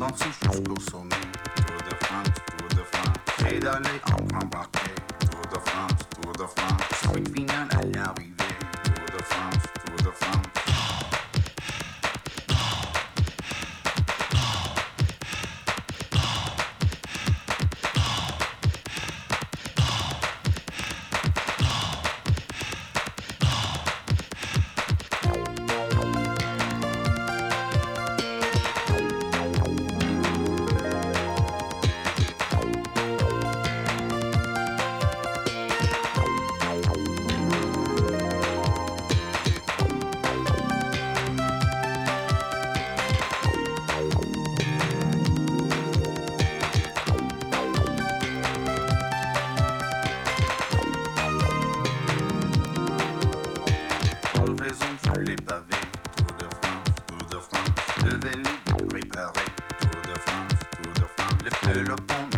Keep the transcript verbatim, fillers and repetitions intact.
danser jusqu'au sommet. Tour de France, Tour de France, et d'aller en grand parquet. Tour de France, Tour de France, sprint final à l'arrivée. Tour de France, Tour de France. Les pavés, Tour de France, Tour de France, le vélo préparé, Tour de France, Tour de France, le peloton